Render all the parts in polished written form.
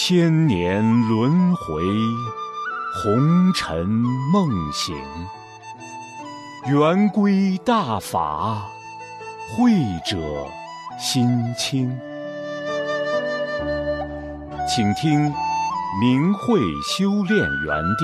千年轮回，红尘梦醒。圆规大法，慧者心清。请听明慧修炼园地。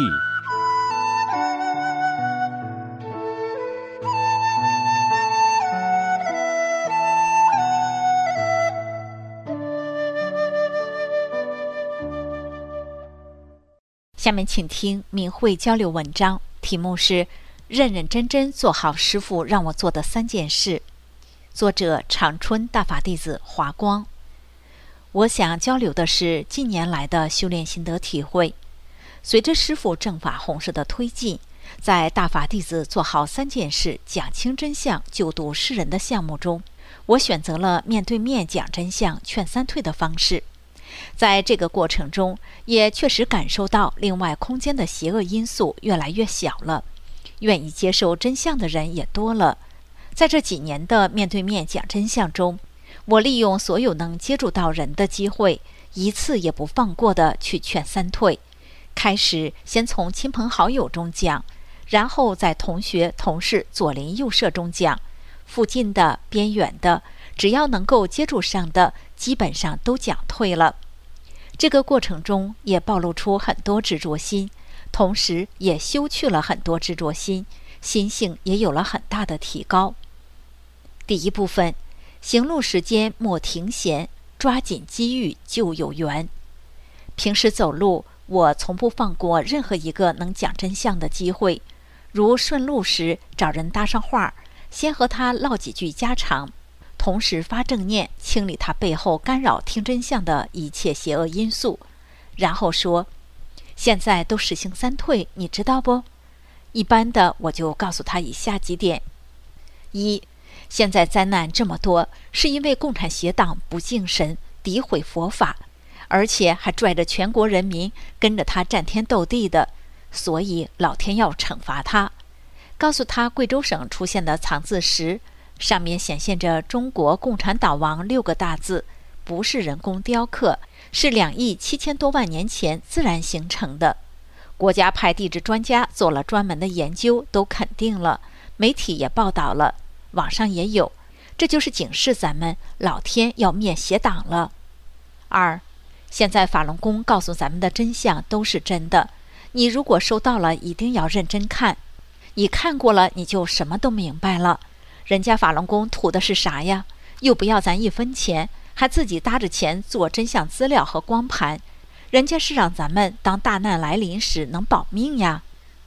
下面请听明慧交流文章，题目是认认真真做好师父让我做的3件事。作者长春大法弟子华光。我想交流的是近年来的修炼心得体会。随着师父正法弘誓的推进，在大法弟子做好3件事讲清真相救度世人的项目中，我选择了面对面讲真相劝3退的方式。在这个过程中，也确实感受到另外空间的邪恶因素越来越小了，愿意接受真相的人也多了。在这几年的面对面讲真相中，我利用所有能接触到人的机会，一次也不放过的去劝3退。开始先从亲朋好友中讲，然后在同学同事左邻右舍中讲，附近的边远的，只要能够接触上的，基本上都讲退了。这个过程中也暴露出很多执着心，同时也修去了很多执着心，心性也有了很大的提高。第一部分，行路时间莫停闲，抓紧机遇就有缘。平时走路，我从不放过任何一个能讲真相的机会，如顺路时找人搭上话，先和他唠几句家常，同时发正念，清理他背后干扰听真相的一切邪恶因素，然后说，现在都实行3退，你知道不？一般的我就告诉他以下几点： 1. 现在灾难这么多，是因为共产邪党不敬神，诋毁佛法，而且还拽着全国人民跟着他战天斗地的，所以老天要惩罚他。告诉他贵州省出现的藏字石，上面显现着中国共产党王6个大字，不是人工雕刻，是2亿7千多万年前自然形成的。国家派地质专家做了专门的研究，都肯定了，媒体也报道了，网上也有，这就是警示咱们老天要灭邪党了。 2. 现在法轮功告诉咱们的真相都是真的，你如果收到了，一定要认真看，你看过了，你就什么都明白了。人家法轮功图的是啥呀？又不要咱1分钱，还自己搭着钱做真相资料和光盘，人家是让咱们当大难来临时能保命呀。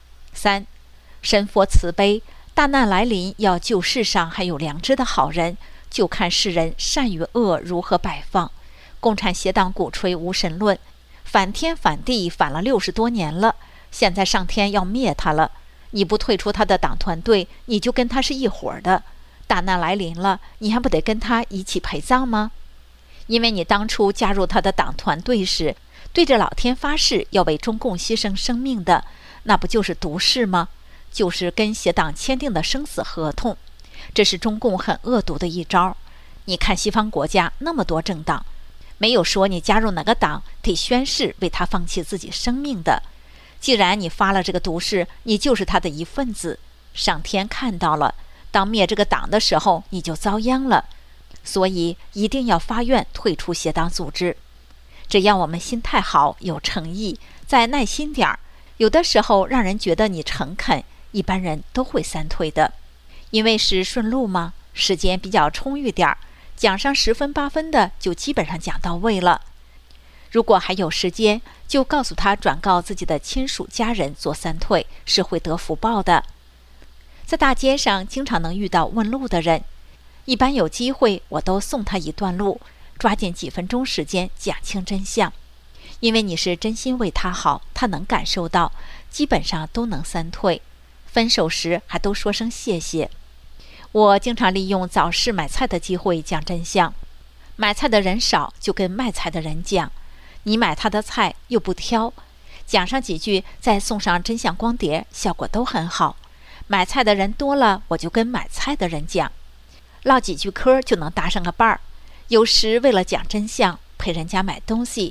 3. 神佛慈悲，大难来临要救世上还有良知的好人，就看世人善与恶如何摆放。共产邪党鼓吹无神论，反天反地反了60多年了，现在上天要灭他了，你不退出他的党团队，你就跟他是一伙的。大难来临了，你还不得跟他一起陪葬吗？因为你当初加入他的党团队时，对着老天发誓要为中共牺牲生命的，那不就是毒誓吗？就是跟邪党签订的生死合同。这是中共很恶毒的一招。你看西方国家那么多政党，没有说你加入哪个党得宣誓为他放弃自己生命的。既然你发了这个毒誓，你就是他的一份子，上天看到了，当灭这个党的时候你就遭殃了。所以一定要发愿退出邪党组织。只要我们心态好，有诚意，再耐心点儿，有的时候让人觉得你诚恳，一般人都会3退的。因为是顺路嘛，时间比较充裕点儿，讲上10分8分的就基本上讲到位了。如果还有时间，就告诉他转告自己的亲属家人做3退，是会得福报的。在大街上经常能遇到问路的人，一般有机会我都送他一段路，抓紧几分钟时间讲清真相。因为你是真心为他好，他能感受到，基本上都能3退。分手时还都说声谢谢。我经常利用早市买菜的机会讲真相，买菜的人少，就跟卖菜的人讲，你买他的菜又不挑，讲上几句，再送上真相光碟，效果都很好。买菜的人多了，我就跟买菜的人讲，唠几句嗑就能搭上个伴儿。有时为了讲真相，陪人家买东西，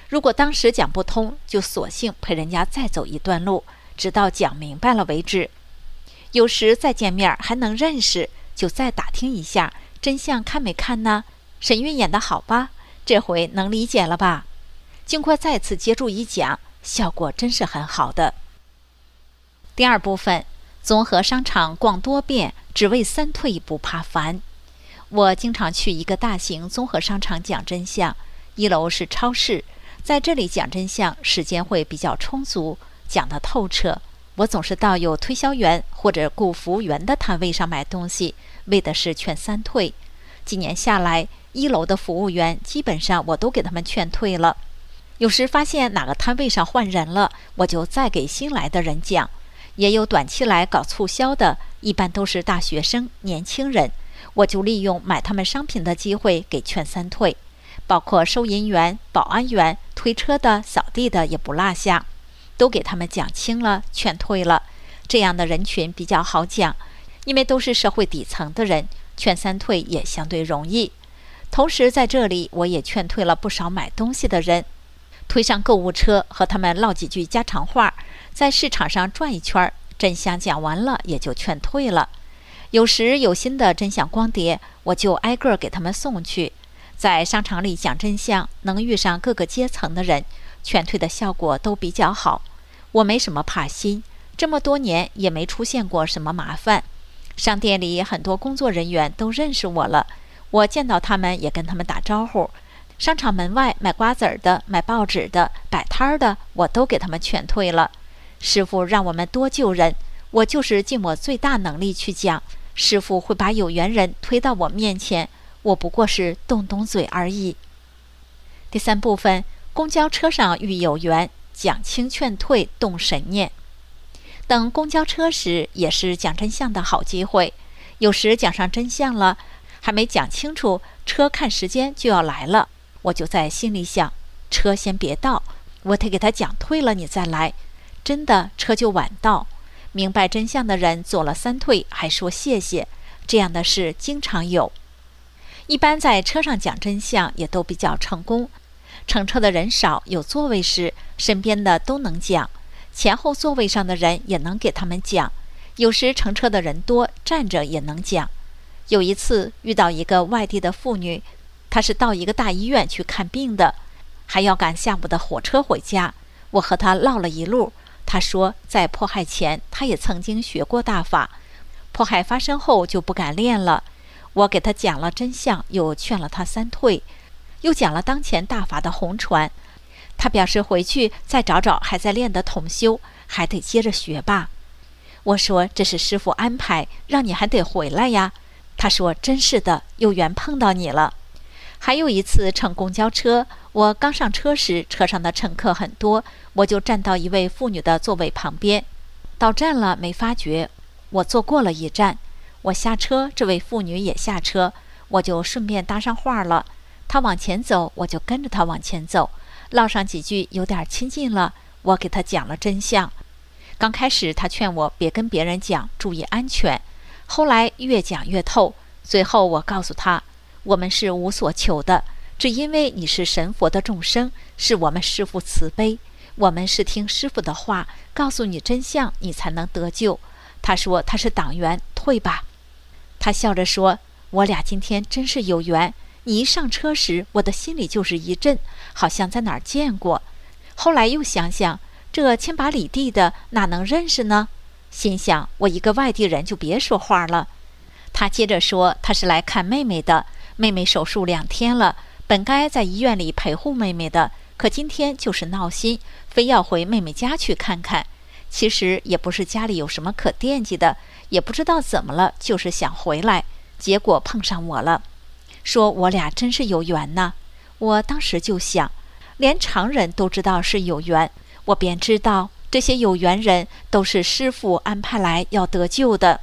如果当时讲不通，就索性陪人家再走一段路，直到讲明白了为止。有时再见面还能认识，就再打听一下真相看没看呢？沈韵演得好吧？这回能理解了吧？经过再次接住一讲，效果真是很好的。第二部分，综合商场逛多遍，只为三退不怕烦。我经常去一个大型综合商场讲真相，1楼是超市，在这里讲真相时间会比较充足，讲得透彻。我总是到有推销员或者雇服务员的摊位上买东西，为的是劝三退。几年下来，1楼的服务员基本上我都给他们劝退了。有时发现哪个摊位上换人了，我就再给新来的人讲。也有短期来搞促销的，一般都是大学生、年轻人，我就利用买他们商品的机会给劝三退，包括收银员、保安员、推车的、扫地的也不落下，都给他们讲清了，劝退了。这样的人群比较好讲，因为都是社会底层的人，劝三退也相对容易。同时在这里我也劝退了不少买东西的人，推上购物车和他们唠几句家常话，在市场上转一圈，真相讲完了也就劝退了。有时有新的真相光碟，我就挨个给他们送去。在商场里讲真相，能遇上各个阶层的人，劝退的效果都比较好。我没什么怕心，这么多年也没出现过什么麻烦。商店里很多工作人员都认识我了，我见到他们也跟他们打招呼。商场门外卖瓜子儿的、卖报纸的、摆摊儿的，我都给他们劝退了。师傅让我们多救人，我就是尽我最大能力去讲。师傅会把有缘人推到我面前，我不过是动动嘴而已。第三部分，公交车上遇有缘，讲清劝退动神念。等公交车时也是讲真相的好机会，有时讲上真相了，还没讲清楚，车看时间就要来了，我就在心里想，车先别到，我得给他讲退了你再来。真的车就晚到，明白真相的人做了三退还说谢谢，这样的事经常有。一般在车上讲真相也都比较成功，乘车的人少，有座位时身边的都能讲，前后座位上的人也能给他们讲，有时乘车的人多，站着也能讲。有一次遇到一个外地的妇女，她是到一个大医院去看病的，还要赶下午的火车回家。我和她唠了一路，她说在迫害前她也曾经学过大法，迫害发生后就不敢练了。我给她讲了真相，又劝了她三退，又讲了当前大法的红传。她表示回去再找找还在练的同修，还得接着学吧。我说这是师父安排，让你还得回来呀。他说真是的，有缘碰到你了。还有一次乘公交车，我刚上车时，车上的乘客很多，我就站到一位妇女的座位旁边。到站了没发觉，我坐过了一站。我下车，这位妇女也下车，我就顺便搭上话了。她往前走，我就跟着她往前走，唠上几句，有点亲近了。我给她讲了真相。刚开始她劝我别跟别人讲，注意安全。后来越讲越透，最后我告诉他，我们是无所求的，只因为你是神佛的众生，是我们师父慈悲，我们是听师父的话，告诉你真相，你才能得救。他说他是党员，退吧。他笑着说，我俩今天真是有缘，你一上车时，我的心里就是一震，好像在哪儿见过。后来又想想，这千把里地的哪能认识呢？心想我一个外地人就别说话了。他接着说他是来看妹妹的，妹妹手术2天了，本该在医院里陪护妹妹的，可今天就是闹心，非要回妹妹家去看看。其实也不是家里有什么可惦记的，也不知道怎么了，就是想回来，结果碰上我了，说我俩真是有缘呐。我当时就想，连常人都知道是有缘，我便知道这些有缘人都是师父安排来要得救的。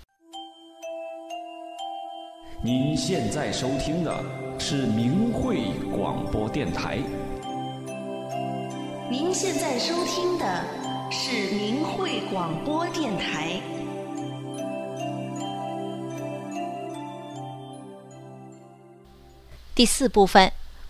您现在收听的是明慧广播电台。 您现在收听的是明慧广播电台。 第4部分，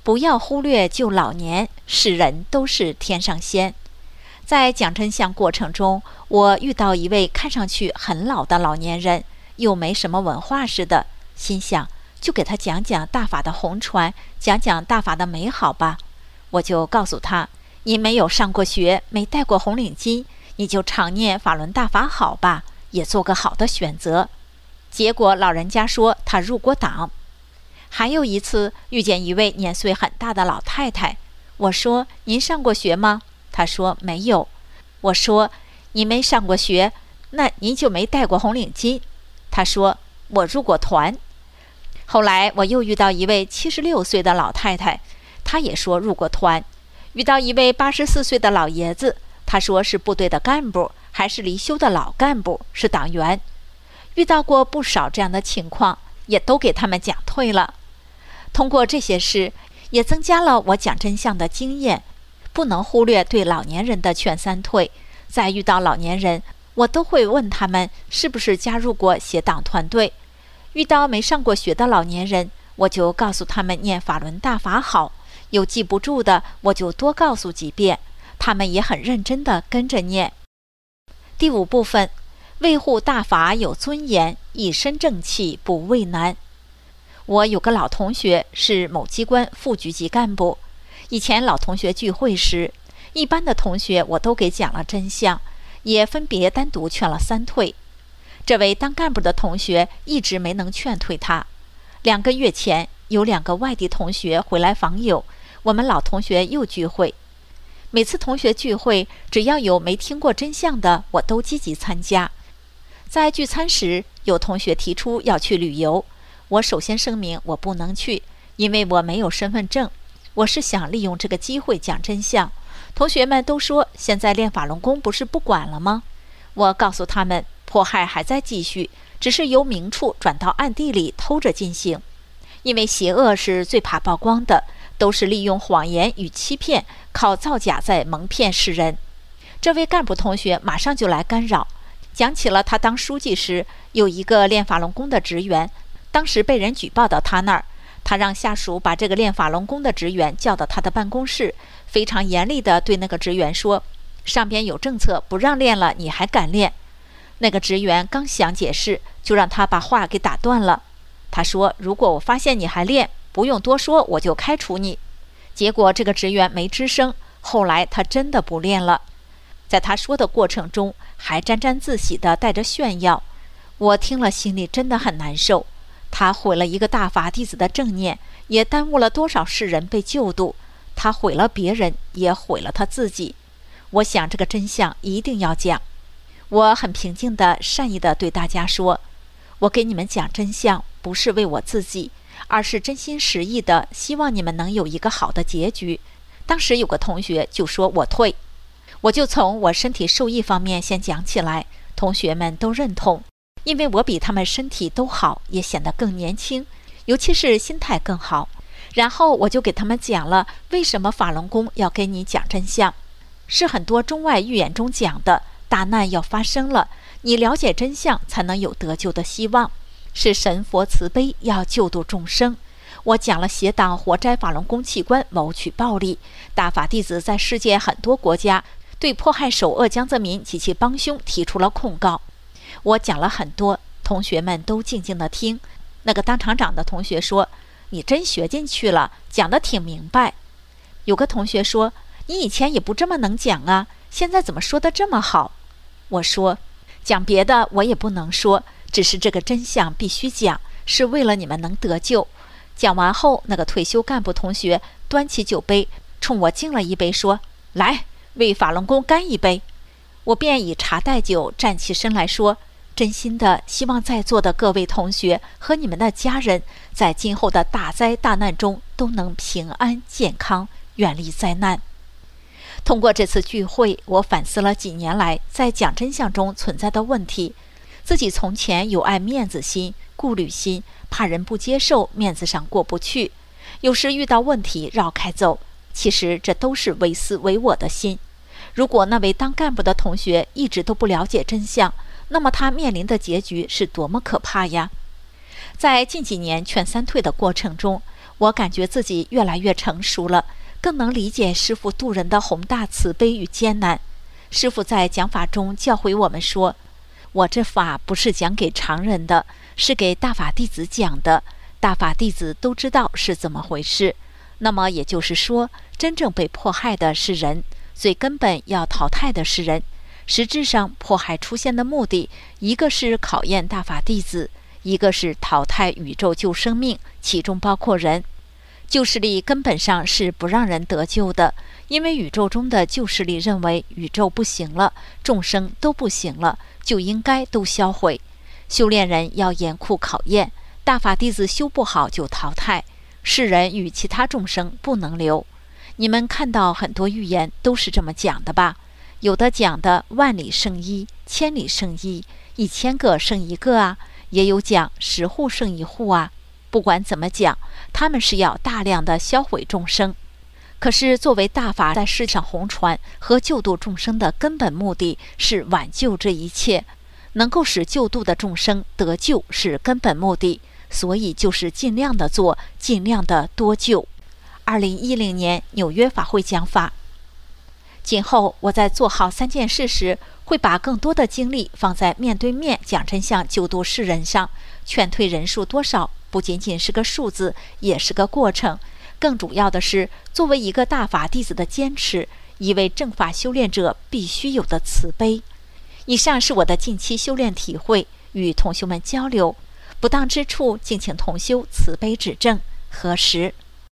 不要忽略救老年，是人都是天上仙。在讲真相过程中，我遇到一位看上去很老的老年人，又没什么文化似的，心想就给他讲讲大法的红传，讲讲大法的美好吧。我就告诉他，你没有上过学，没戴过红领巾，你就常念法轮大法好吧，也做个好的选择。结果老人家说他入过党。还有一次遇见一位年岁很大的老太太，我说您上过学吗？她说没有。我说你没上过学，那您就没戴过红领巾。她说我入过团。后来我又遇到一位76岁的老太太，她也说入过团。遇到一位84岁的老爷子，他说是部队的干部，还是离休的老干部，是党员。遇到过不少这样的情况，也都给他们讲退了。通过这些事，也增加了我讲真相的经验，不能忽略对老年人的劝三退。在遇到老年人，我都会问他们是不是加入过协党团队。遇到没上过学的老年人，我就告诉他们念法轮大法好，有记不住的我就多告诉几遍，他们也很认真地跟着念。第5部分，维护大法有尊严，一身正气不畏难。我有个老同学是某机关副局级干部，以前老同学聚会时，一般的同学我都给讲了真相，也分别单独劝了3退。这位当干部的同学一直没能劝退他。2个月前，有2个外地同学回来访友，我们老同学又聚会。每次同学聚会，只要有没听过真相的，我都积极参加。在聚餐时，有同学提出要去旅游，我首先声明我不能去，因为我没有身份证。我是想利用这个机会讲真相。同学们都说现在练法轮功不是不管了吗？我告诉他们，迫害还在继续，只是由明处转到暗地里偷着进行。因为邪恶是最怕曝光的，都是利用谎言与欺骗，靠造假在蒙骗世人。这位干部同学马上就来干扰，讲起了他当书记时有一个练法轮功的职员，当时被人举报到他那儿，他让下属把这个练法轮功的职员叫到他的办公室，非常严厉地对那个职员说，上边有政策不让练了，你还敢练？那个职员刚想解释，就让他把话给打断了。他说，如果我发现你还练，不用多说，我就开除你。结果这个职员没吱声，后来他真的不练了。在他说的过程中，还沾沾自喜地带着炫耀，我听了心里真的很难受。他毁了一个大法弟子的正念，也耽误了多少世人被救度。他毁了别人，也毁了他自己。我想这个真相一定要讲。我很平静地、善意地对大家说，我给你们讲真相，不是为我自己，而是真心实意的希望你们能有一个好的结局。当时有个同学就说我退，我就从我身体受益方面先讲起来，同学们都认同，因为我比他们身体都好，也显得更年轻，尤其是心态更好。然后我就给他们讲了为什么法轮功要给你讲真相，是很多中外预言中讲的，大难要发生了，你了解真相才能有得救的希望，是神佛慈悲要救度众生。我讲了邪党活摘法轮功器官谋取暴利，大法弟子在世界很多国家对迫害首恶江泽民及其帮凶提出了控告。我讲了很多，同学们都静静地听。那个当厂长的同学说，你真学进去了，讲得挺明白。有个同学说，你以前也不这么能讲啊，现在怎么说得这么好？我说，讲别的我也不能说，只是这个真相必须讲，是为了你们能得救。讲完后，那个退休干部同学端起酒杯冲我敬了一杯，说，来，为法轮功干一杯。我便以茶代酒，站起身来说，真心的希望在座的各位同学和你们的家人在今后的大灾大难中都能平安健康，远离灾难。通过这次聚会，我反思了几年来在讲真相中存在的问题。自己从前有爱面子心、顾虑心，怕人不接受，面子上过不去，有时遇到问题绕开走，其实这都是唯私唯我的心。如果那位当干部的同学一直都不了解真相，那么他面临的结局是多么可怕呀！在近几年劝三退的过程中， 我感觉自己越来越成熟了，更能理解师父渡人的宏大慈悲与艰难。师父在讲法中教诲我们说，我这法不是讲给常人的，是给大法弟子讲的，大法弟子都知道是怎么回事。那么也就是说，真正被迫害的是人，最根本要淘汰的是人。实质上迫害出现的目的，一个是考验大法弟子，一个是淘汰宇宙救生命，其中包括人。旧势力根本上是不让人得救的，因为宇宙中的旧势力认为宇宙不行了，众生都不行了，就应该都销毁。修炼人要严酷考验，大法弟子修不好就淘汰，世人与其他众生不能留。你们看到很多预言都是这么讲的吧？有的讲的万里胜一，千里胜一，1000个胜1个啊，也有讲10户胜1户啊。不管怎么讲，他们是要大量的销毁众生。可是作为大法在世上弘传和救度众生的根本目的是挽救这一切，能够使救度的众生得救是根本目的，所以就是尽量的做，尽量的多救。2010年纽约法会讲法。今后我在做好3件事时，会把更多的精力放在面对面讲真相救度世人上。劝退人数多少不仅仅是个数字，也是个过程。更主要的是，作为一个大法弟子的坚持，一位正法修炼者必须有的慈悲。以上是我的近期修炼体会，与同修们交流。不当之处，敬请同修慈悲指正。何时？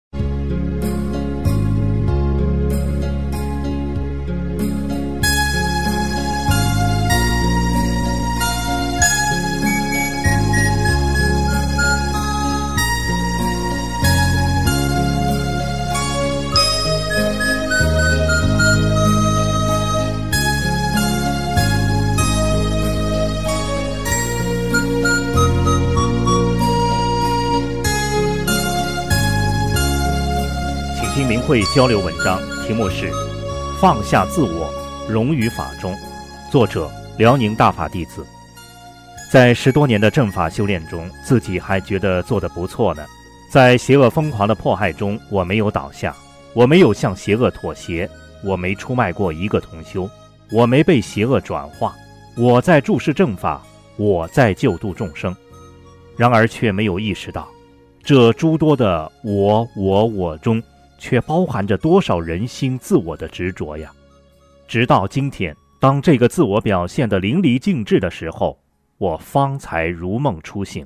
明慧交流文章，题目是放下自我，融于法中，作者辽宁大法弟子。在10多年的正法修炼中，自己还觉得做得不错呢。在邪恶疯狂的迫害中，我没有倒下，我没有向邪恶妥协，我没出卖过一个同修，我没被邪恶转化，我在注视正法，我在救度众生。然而却没有意识到，这诸多的我中却包含着多少人心自我的执着呀！直到今天，当这个自我表现得淋漓尽致的时候，我方才如梦初醒。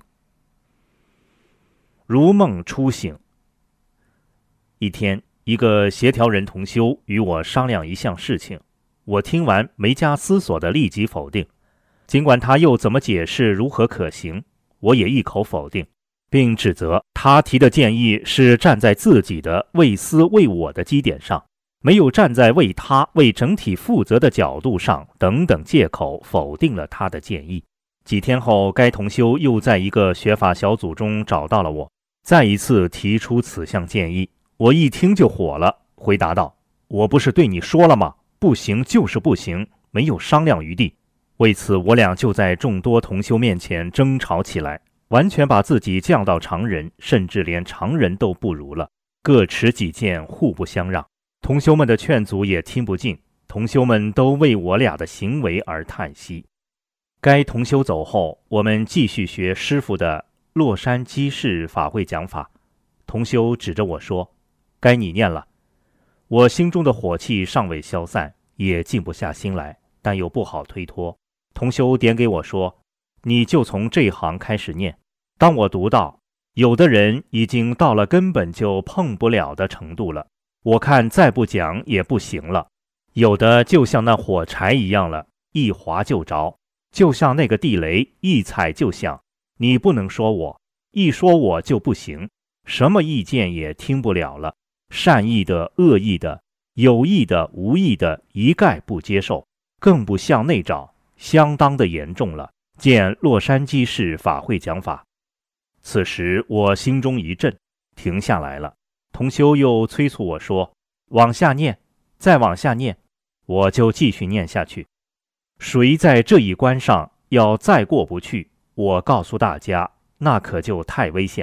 如梦初醒。一天，一个协调人同修与我商量一项事情，我听完没加思索的立即否定。尽管他又怎么解释如何可行，我也一口否定，并指责他提的建议是站在自己的为私为我的基点上，没有站在为他为整体负责的角度上，等等借口否定了他的建议。几天后，该同修又在一个学法小组中找到了我，再一次提出此项建议。我一听就火了，回答道：我不是对你说了吗？不行就是不行，没有商量余地。为此，我俩就在众多同修面前争吵起来，完全把自己降到常人，甚至连常人都不如了，各持己见，互不相让。同修们的劝阻也听不进，同修们都为我俩的行为而叹息。该同修走后，我们继续学师父的洛杉矶市法会讲法。同修指着我说：该你念了。我心中的火气尚未消散，也静不下心来，但又不好推脱。同修点给我说：你就从这行开始念。当我读到有的人已经到了根本就碰不了的程度了，我看再不讲也不行了。有的就像那火柴一样了，一划就着，就像那个地雷，一踩就响。你不能说我，一说我就不行，什么意见也听不了了，善意的、恶意的、有意的、无意的，一概不接受，更不向内找，相当的严重了。见洛杉矶市法会讲法。此时我心中一震，停下来了。同修又催促我说：往下念，再往下念。我就继续念下去。谁在这一关上要再过不去，我告诉大家，那可就太危险了。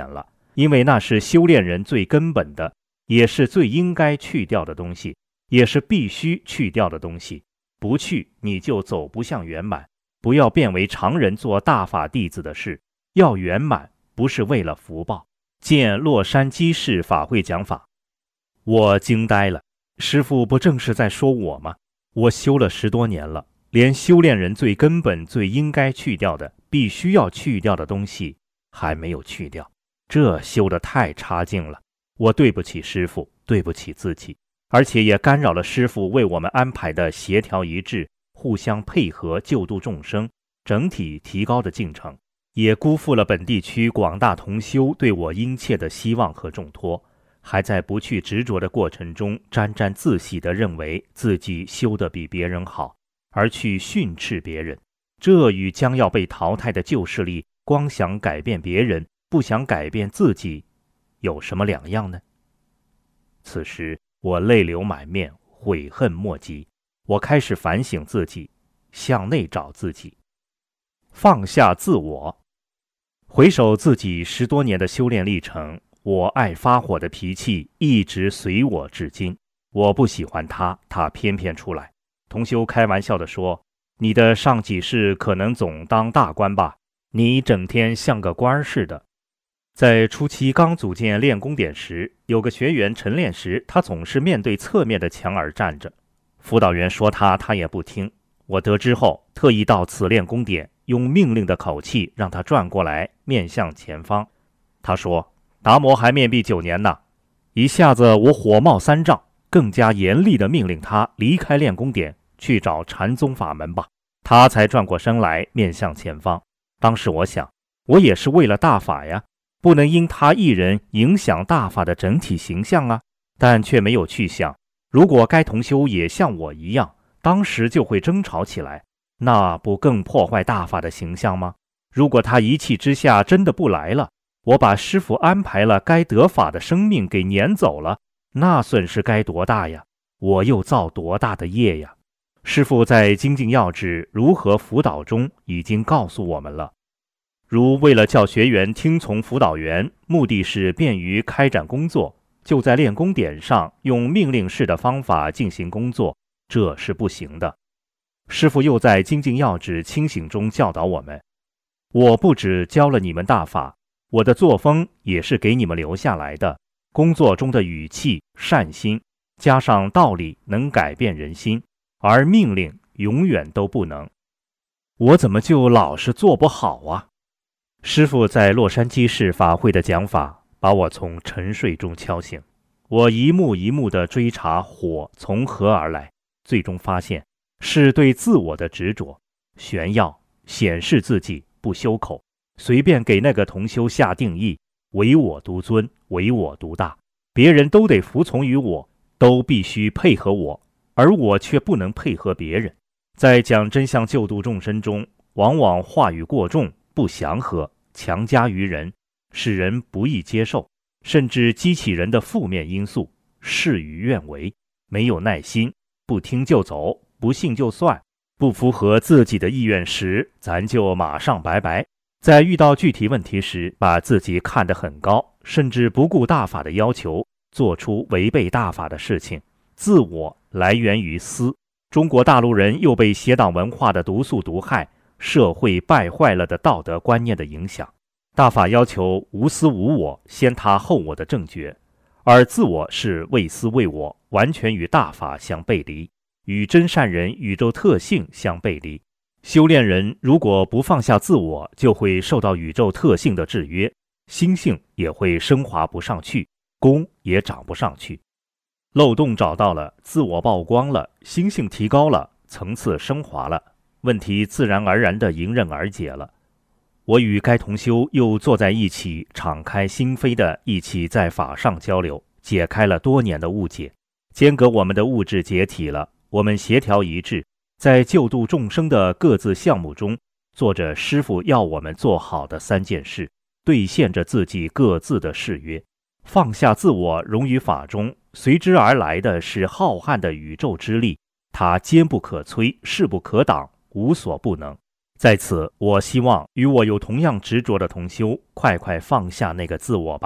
因为那是修炼人最根本的，也是最应该去掉的东西，也是必须去掉的东西。不去，你就走不向圆满。不要变为常人做大法弟子的事，要圆满，不是为了福报。见洛杉矶市法会讲法。我惊呆了，师父不正是在说我吗？我修了10多年了，连修炼人最根本、最应该去掉的、必须要去掉的东西还没有去掉，这修得太差劲了。我对不起师父，对不起自己，而且也干扰了师父为我们安排的协调一致、互相配合救度众生、整体提高的进程，也辜负了本地区广大同修对我殷切的希望和重托，还在不去执着的过程中沾沾自喜地认为自己修得比别人好，而去训斥别人。这与将要被淘汰的旧势力光想改变别人，不想改变自己，有什么两样呢？此时我泪流满面，悔恨莫及。我开始反省自己，向内找自己，放下自我。回首自己10多年的修炼历程，我爱发火的脾气一直随我至今。我不喜欢他，他偏偏出来。同修开玩笑地说，你的上几世可能总当大官吧，你整天像个官似的。在初期刚组建练功点时，有个学员晨练时，他总是面对侧面的墙而站着，辅导员说他也不听。我得知后，特意到此练功点，用命令的口气让他转过来，面向前方。他说，达摩还面壁9年呢。一下子我火冒三丈，更加严厉地命令他离开练功点，去找禅宗法门吧。他才转过身来，面向前方。当时我想，我也是为了大法呀，不能因他一人影响大法的整体形象啊。但却没有去想，如果该同修也像我一样，当时就会争吵起来，那不更破坏大法的形象吗？如果他一气之下真的不来了，我把师父安排了该得法的生命给撵走了，那损失该多大呀？我又造多大的业呀？师父在精进要旨如何辅导中已经告诉我们了，如为了叫学员听从辅导员，目的是便于开展工作，就在练功点上用命令式的方法进行工作，这是不行的。师父又在精进要旨清醒中教导我们，我不只教了你们大法，我的作风也是给你们留下来的，工作中的语气、善心，加上道理能改变人心，而命令永远都不能。我怎么就老是做不好啊？师父在洛杉矶市法会的讲法，把我从沉睡中敲醒。我一幕一幕地追查火从何而来，最终发现是对自我的执着，炫耀、显示自己，不修口，随便给那个同修下定义，唯我独尊，唯我独大，别人都得服从于我，都必须配合我，而我却不能配合别人。在讲真相救度众生中，往往话语过重，不祥和，强加于人，使人不易接受，甚至激起人的负面因素，事与愿违，没有耐心，不听就走，不信就算，不符合自己的意愿时，咱就马上拜拜。在遇到具体问题时，把自己看得很高，甚至不顾大法的要求，做出违背大法的事情。自我来源于私，中国大陆人又被邪党文化的毒素毒害，社会败坏了的道德观念的影响。大法要求无私无我，先他后我的正觉，而自我是为私为我，完全与大法相背离，与真善人宇宙特性相背离。修炼人如果不放下自我，就会受到宇宙特性的制约，心性也会升华不上去，功也长不上去。漏洞找到了，自我曝光了，心性提高了，层次升华了，问题自然而然地迎刃而解了。我与该同修又坐在一起，敞开心扉地一起在法上交流，解开了多年的误解，间隔我们的物质解体了，我们协调一致，在救度众生的各自项目中，做着师父要我们做好的3件事，兑现着自己各自的誓约。放下自我融于法中，随之而来的是浩瀚的宇宙之力，它坚不可摧，势不可挡，无所不能。在此，我希望与我有同样执着的同修，快快放下那个自我吧。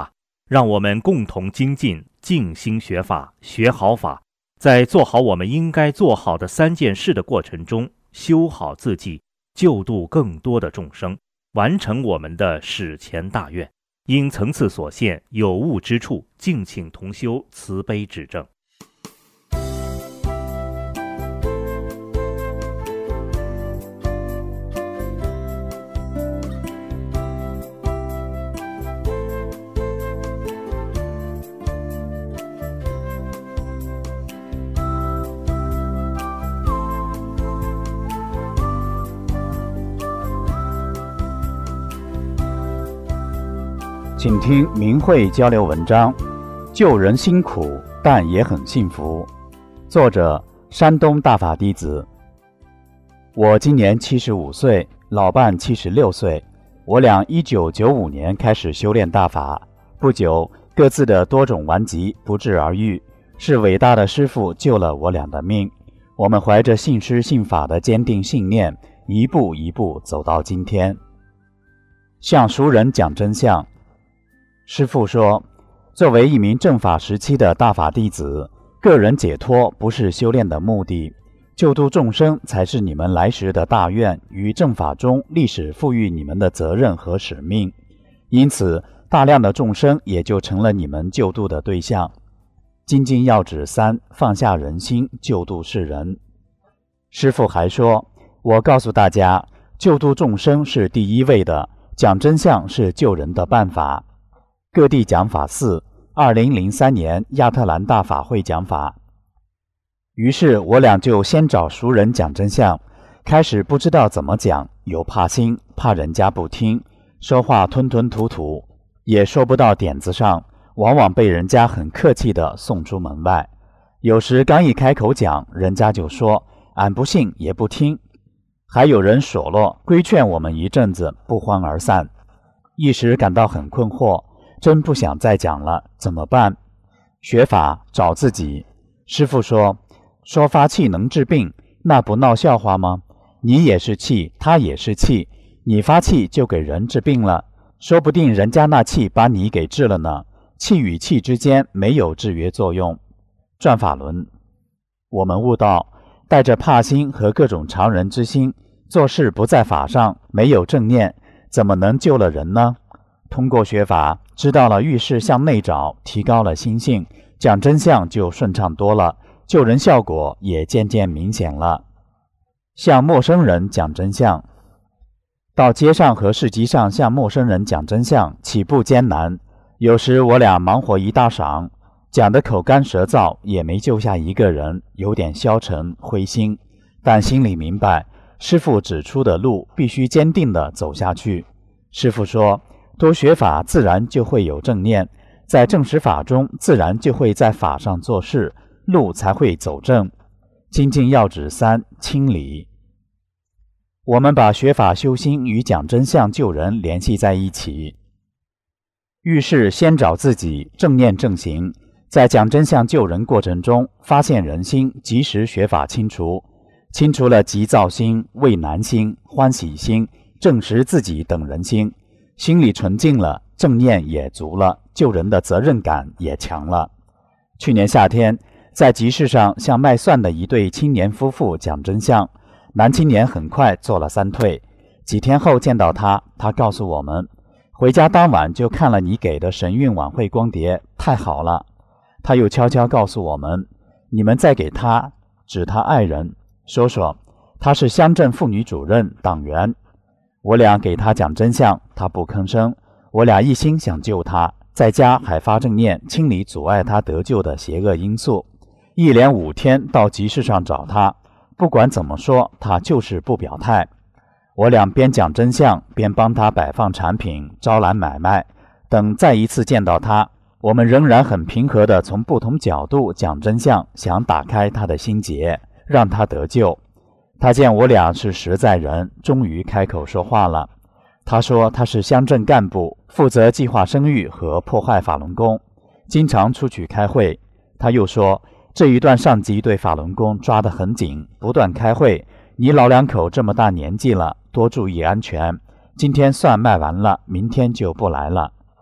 让我们共同精进，静心学法，学好法，在做好我们应该做好的3件事的过程中，修好自己，救度更多的众生，完成我们的史前大愿。因层次所限，有误之处，敬请同修慈悲指正。 请听明慧交流文章，救人辛苦，但也很幸福。作者：山东大法弟子。我今年75岁，老伴76岁。我俩1995年开始修炼大法，不久，各自的多种顽疾不治而愈。是伟大的师父救了我俩的命。我们怀着信师信法的坚定信念，一步一步走到今天。向熟人讲真相。师父说，作为一名正法时期的大法弟子，个人解脱不是修炼的目的，救度众生才是你们来时的大愿与正法中历史赋予你们的责任和使命。因此，大量的众生也就成了你们救度的对象。精进要旨3：放下人心，救度世人。师父还说，我告诉大家，救度众生是第一位的，讲真相是救人的办法。各地讲法4 2003年亚特兰大法会讲法。于是我俩就先找熟人讲真相，开始不知道怎么讲，有怕心，怕人家不听，说话吞吞吐吐，也说不到点子上，往往被人家很客气地送出门外。有时刚一开口讲，人家就说俺不信也不听，还有人数落规劝我们一阵子，不欢而散。一时感到很困惑，真不想再讲了，怎么办？学法找自己。师父说发气能治病，那不闹笑话吗？你也是气，他也是气，你发气就给人治病了，说不定人家那气把你给治了呢。气与气之间没有制约作用。转法轮，我们悟道，带着怕心和各种常人之心，做事不在法上，没有正念，怎么能救了人呢？通过学法，知道了遇事向内找，提高了心性，讲真相就顺畅多了，救人效果也渐渐明显了。向陌生人讲真相。到街上和市集上向陌生人讲真相，起步艰难，有时我俩忙活一大晌，讲得口干舌燥，也没救下一个人，有点消沉灰心，但心里明白，师父指出的路必须坚定地走下去。师父说，多学法自然就会有正念，在正实法中自然就会在法上做事，路才会走正。精进要旨3：清理。我们把学法修心与讲真相救人联系在一起。遇事先找自己，正念正行，在讲真相救人过程中发现人心，及时学法清除了急躁心、畏难心、欢喜心、证实自己等人心，心里纯净了，正念也足了，救人的责任感也强了。去年夏天，在集市上向卖蒜的一对青年夫妇讲真相，男青年很快做了3退。几天后见到他，他告诉我们，回家当晚就看了你给的神韵晚会光碟，太好了。他又悄悄告诉我们，你们再给他，指他爱人，说他是乡镇妇女主任党员。我俩给他讲真相，他不吭声。我俩一心想救他，在家还发正念，清理阻碍他得救的邪恶因素。一连5天到集市上找他，不管怎么说，他就是不表态。我俩边讲真相，边帮他摆放产品，招揽买卖。等再一次见到他，我们仍然很平和地从不同角度讲真相，想打开他的心结，让他得救。他见我俩是实在人，终于开口说话了。他说他是乡镇干部，负责计划生育和破坏法轮功，经常出去开会。他又说，这一段上级对法轮功抓得很紧，不断开会，你老两口这么大年纪了，多注意安全。今天蒜卖完了，明天就不来了。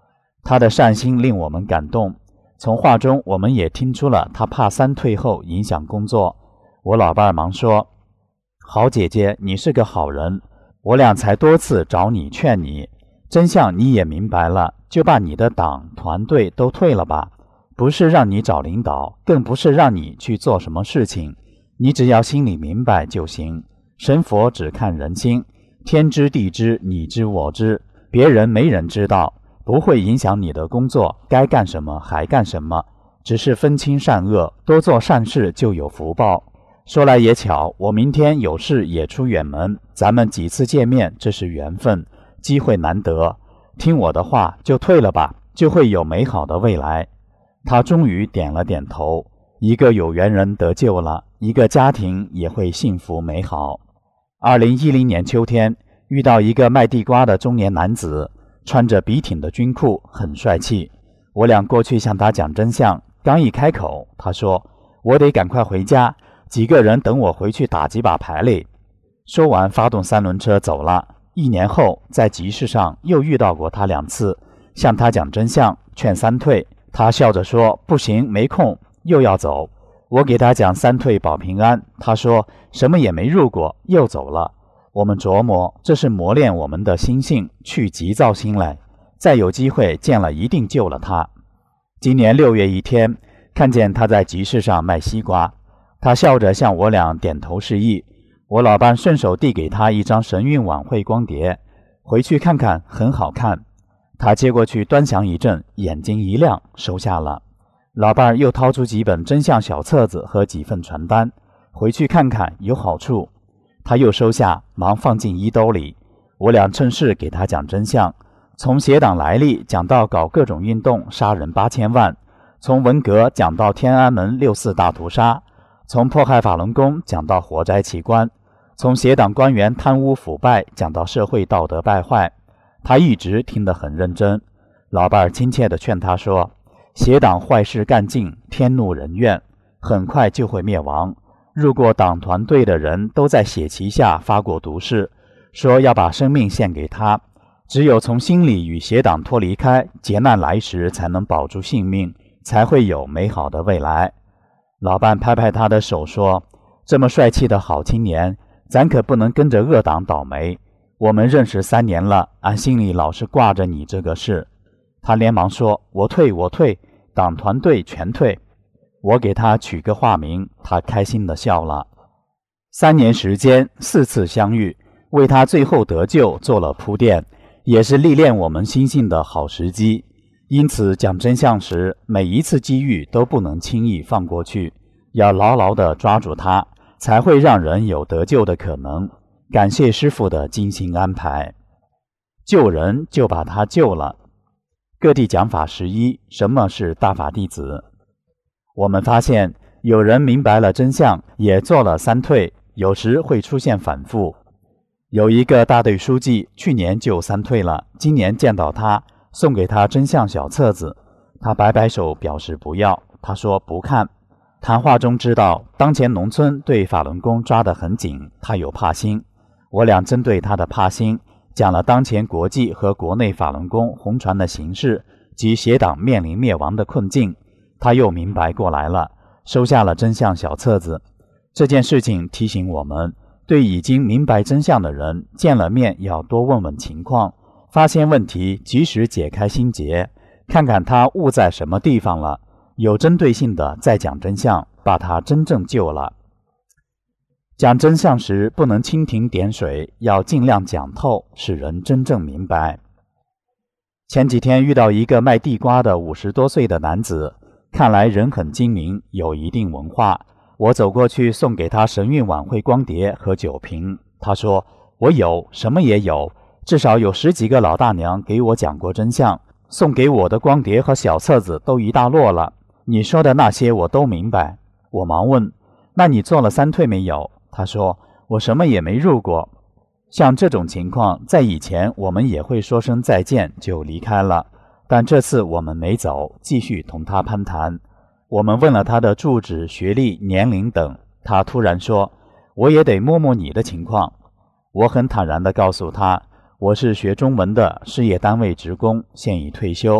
他的善心令我们感动，从话中我们也听出了他怕三退后影响工作。我老伴忙说：好姐姐，你是个好人，我俩才多次找你劝你，真相你也明白了，就把你的党团队都退了吧，不是让你找领导，更不是让你去做什么事情，你只要心里明白就行。神佛只看人心，天知地知，你知我知，别人没人知道，不会影响你的工作，该干什么还干什么，只是分清善恶，多做善事就有福报。说来也巧，我明天有事也出远门，咱们几次见面，这是缘分，机会难得，听我的话就退了吧，就会有美好的未来。他终于点了点头，一个有缘人得救了，一个家庭也会幸福美好。2010年秋天，遇到一个卖地瓜的中年男子，穿着笔挺的军裤，很帅气。我俩过去向他讲真相，刚一开口，他说：我得赶快回家，几个人等我回去打几把牌嘞。说完发动3轮车走了。1年后，在集市上又遇到过他2次，向他讲真相，劝三退，他笑着说：不行，没空，又要走。我给他讲三退保平安，他说什么也没入过，又走了。我们琢磨，这是磨练我们的心性，去急躁心来，再有机会见了一定救了他。今年6月1天，看见他在集市上卖西瓜，他笑着向我俩点头示意，我老伴顺手递给他一张神韵晚会光碟，回去看看，很好看。他接过去端详一阵，眼睛一亮，收下了。老伴又掏出几本真相小册子和几份传单，回去看看有好处。他又收下，忙放进衣兜里。我俩趁势给他讲真相，从邪党来历讲到搞各种运动杀人8000万，从文革讲到天安门6·4大屠杀，从迫害法轮功讲到活摘器官，从邪党官员贪污腐败讲到社会道德败坏。他一直听得很认真。老伴亲切地劝他说：邪党坏事干尽，天怒人怨，很快就会灭亡。入过党团队的人都在血旗下发过毒誓，说要把生命献给他，只有从心里与邪党脱离开，劫难来时才能保住性命，才会有美好的未来。老伴拍拍他的手说：这么帅气的好青年，咱可不能跟着恶党倒霉。我们认识3年了，俺心里老是挂着你这个事。他连忙说：我退，党团队全退。我给他取个化名，他开心地笑了。3年时间4次相遇，为他最后得救做了铺垫，也是历练我们心性的好时机。因此讲真相时，每一次机遇都不能轻易放过去，要牢牢地抓住它，才会让人有得救的可能。感谢师父的精心安排，救人就把他救了。各地讲法11，什么是大法弟子？我们发现有人明白了真相，也做了三退，有时会出现反复。有一个大队书记去年就三退了，今年见到他，送给他真相小册子，他摆摆手表示不要，他说不看。谈话中知道，当前农村对法轮功抓得很紧，他有怕心。我俩针对他的怕心，讲了当前国际和国内法轮功红传的形势及邪党面临灭亡的困境，他又明白过来了，收下了真相小册子。这件事情提醒我们，对已经明白真相的人，见了面要多问问情况，发现问题及时解开心结，看看他误在什么地方了，有针对性的再讲真相，把他真正救了。讲真相时不能蜻蜓点水，要尽量讲透，使人真正明白。前几天遇到一个卖地瓜的50多岁的男子，看来人很精明，有一定文化。我走过去送给他神韵晚会光碟和酒瓶，他说我有，什么也有，至少有10几个老大娘给我讲过真相，送给我的光碟和小册子都一大摞了，你说的那些我都明白。我忙问，那你做了三退没有？他说我什么也没入过。像这种情况，在以前我们也会说声再见就离开了，但这次我们没走，继续同他攀谈。我们问了他的住址、学历、年龄等，他突然说我也得摸摸你的情况。我很坦然地告诉他，我是学中文的，事业单位职工，现已退休，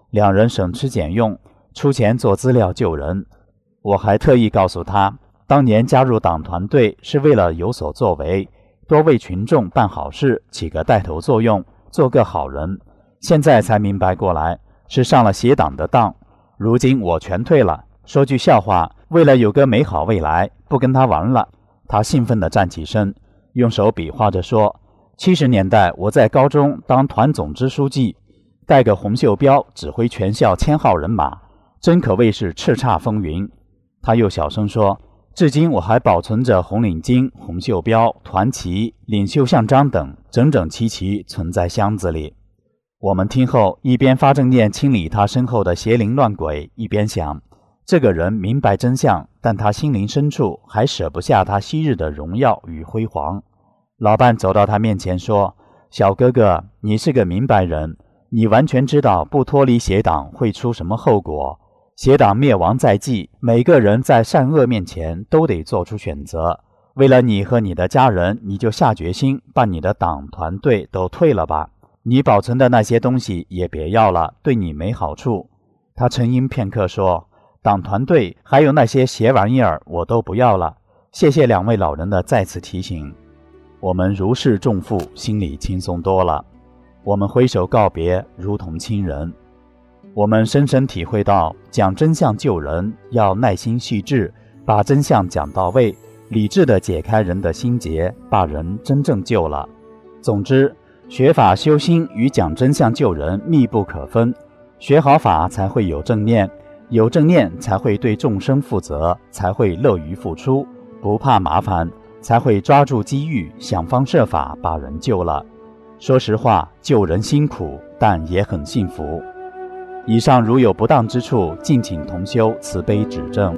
两人省吃俭用，出钱做资料救人。我还特意告诉他，当年加入党团队是为了有所作为，多为群众办好事，起个带头作用，做个好人。现在才明白过来，是上了邪党的当。如今我全退了，说句笑话，为了有个美好未来，不跟他玩了。他兴奋地站起身，用手比划着说：70年代我在高中当团总支书记，带个红袖标，指挥全校1000号人马，真可谓是叱咤风云。他又小声说，至今我还保存着红领巾、红袖标、团旗、领袖像章等，整整齐齐存在箱子里。我们听后，一边发正念清理他身后的邪灵乱鬼，一边想，这个人明白真相，但他心灵深处还舍不下他昔日的荣耀与辉煌。老伴走到他面前说，小哥哥，你是个明白人，你完全知道不脱离邪党会出什么后果。邪党灭亡在即，每个人在善恶面前都得做出选择。为了你和你的家人，你就下决心把你的党团队都退了吧。你保存的那些东西也别要了，对你没好处。他沉吟片刻说，党团队还有那些邪玩意儿我都不要了，谢谢两位老人的再次提醒。我们如释重负，心里轻松多了。我们挥手告别，如同亲人。我们深深体会到，讲真相救人要耐心细致，把真相讲到位，理智地解开人的心结，把人真正救了。总之，学法修心与讲真相救人密不可分。学好法才会有正念，有正念才会对众生负责，才会乐于付出，不怕麻烦，才会抓住机遇，想方设法把人救了。说实话，救人辛苦，但也很幸福。以上如有不当之处，敬请同修慈悲指正。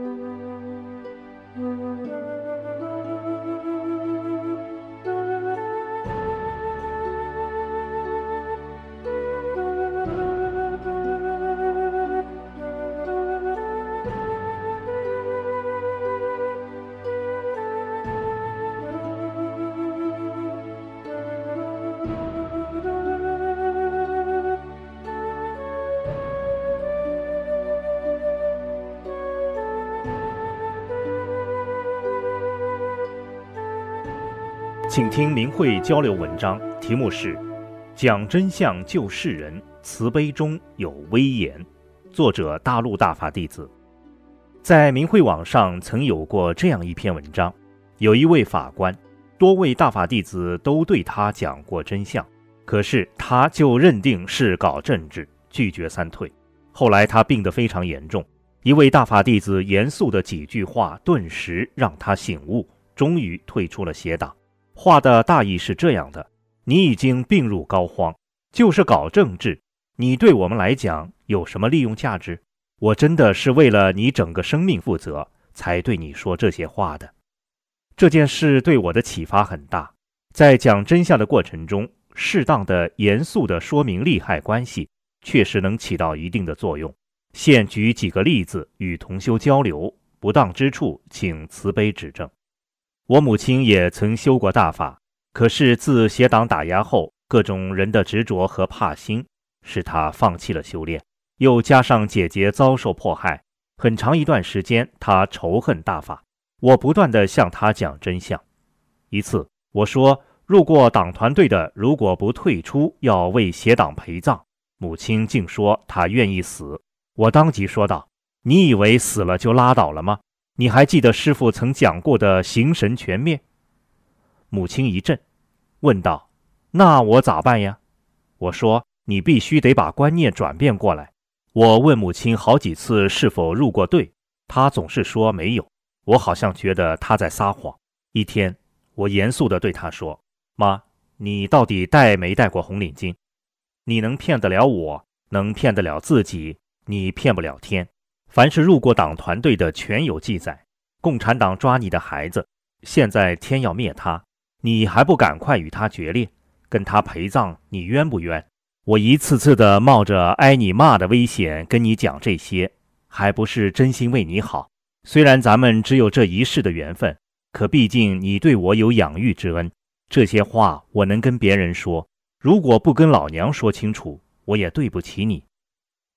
请听明慧交流文章，题目是讲真相救世人，慈悲中有威严，作者大陆大法弟子。在明慧网上曾有过这样一篇文章，有一位法官，多位大法弟子都对他讲过真相，可是他就认定是搞政治，拒绝三退。后来他病得非常严重，一位大法弟子严肃的几句话顿时让他醒悟，终于退出了邪党。话的大意是这样的，你已经病入膏肓，就是搞政治，你对我们来讲有什么利用价值？我真的是为了你整个生命负责，才对你说这些话的。这件事对我的启发很大，在讲真相的过程中，适当的严肃的说明利害关系，确实能起到一定的作用。现举几个例子与同修交流，不当之处请慈悲指正。我母亲也曾修过大法，可是自邪党打压后，各种人的执着和怕心使她放弃了修炼，又加上姐姐遭受迫害，很长一段时间她仇恨大法。我不断地向她讲真相。一次我说，入过党团队的如果不退出，要为邪党陪葬。母亲竟说她愿意死。我当即说道，你以为死了就拉倒了吗？你还记得师父曾讲过的形神全灭？母亲一震，问道，那我咋办呀？我说，你必须得把观念转变过来。我问母亲好几次是否入过队，她总是说没有。我好像觉得她在撒谎。一天，我严肃地对她说，妈，你到底戴没戴过红领巾？你能骗得了我，能骗得了自己，你骗不了天。凡是入过党团队的全有记载，共产党抓你的孩子，现在天要灭他，你还不赶快与他决裂，跟他陪葬，你冤不冤？我一次次的冒着挨你骂的危险跟你讲这些，还不是真心为你好。虽然咱们只有这一世的缘分，可毕竟你对我有养育之恩，这些话我能跟别人说，如果不跟老娘说清楚，我也对不起你。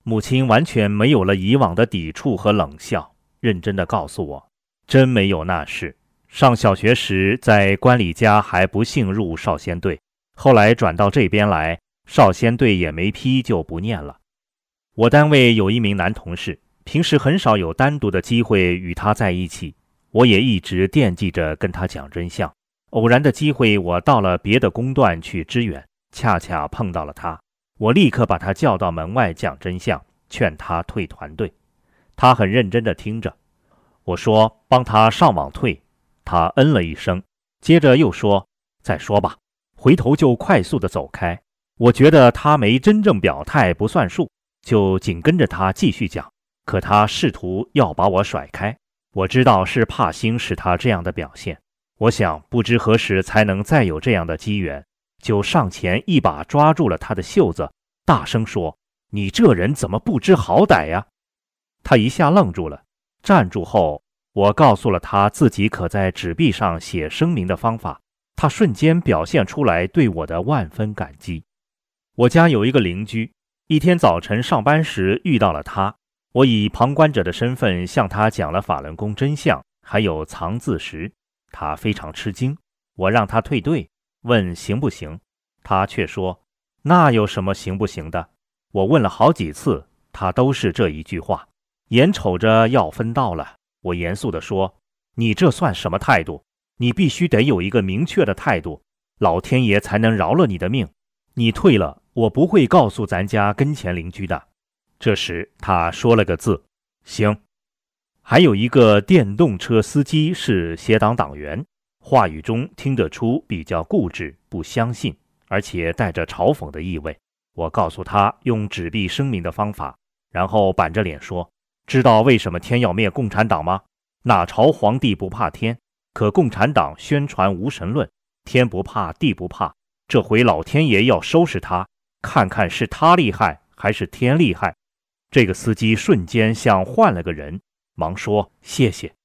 母亲完全没有了以往的抵触和冷笑，认真地告诉我，真没有那事。上小学时在关里家还不幸入少先队，后来转到这边来，少先队也没批就不念了。我单位有一名男同事，平时很少有单独的机会与他在一起，我也一直惦记着跟他讲真相。偶然的机会，我到了别的工段去支援，恰恰碰到了他，我立刻把他叫到门外讲真相，劝他退团队。他很认真地听着，我说帮他上网退，他嗯了一声，接着又说再说吧，回头就快速地走开。我觉得他没真正表态不算数，就紧跟着他继续讲，可他试图要把我甩开，我知道是怕星使他这样的表现。我想不知何时才能再有这样的机缘，就上前一把抓住了他的袖子，大声说，你这人怎么不知好歹呀？他一下愣住了，站住后，我告诉了他自己可在纸币上写声明的方法，他瞬间表现出来对我的万分感激。我家有一个邻居，一天早晨上班时遇到了他，我以旁观者的身份向他讲了法轮功真相，还有藏字石。他非常吃惊，我让他退队，问行不行，他却说那有什么行不行的。我问了好几次，他都是这一句话。眼瞅着要分道了，我严肃地说，你这算什么态度？你必须得有一个明确的态度，老天爷才能饶了你的命。你退了，我不会告诉咱家跟前邻居的。这时他说了个字，行。还有一个电动车司机是协党党员，话语中听得出比较固执，不相信，而且带着嘲讽的意味。我告诉他用纸币声明的方法，然后板着脸说，知道为什么天要灭共产党吗？哪朝皇帝不怕天？可共产党宣传无神论，天不怕地不怕，这回老天爷要收拾他，看看是他厉害还是天厉害。这个司机瞬间像换了个人，忙说谢谢。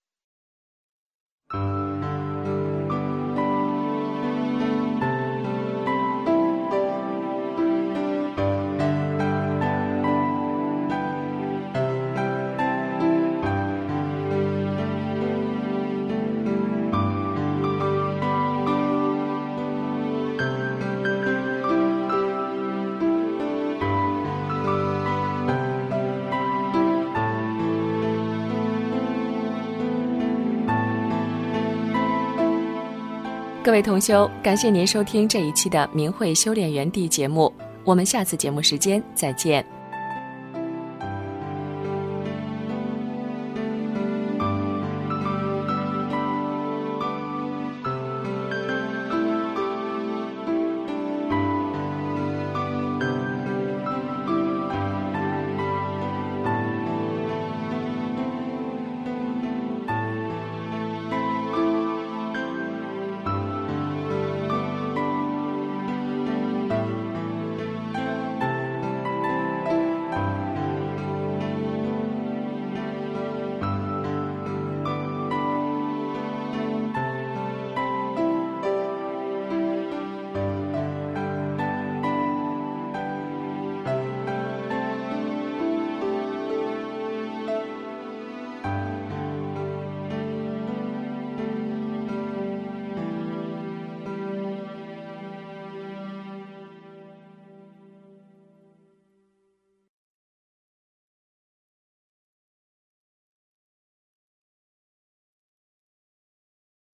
各位同修，感谢您收听这一期的明慧修炼园地节目，我们下次节目时间再见。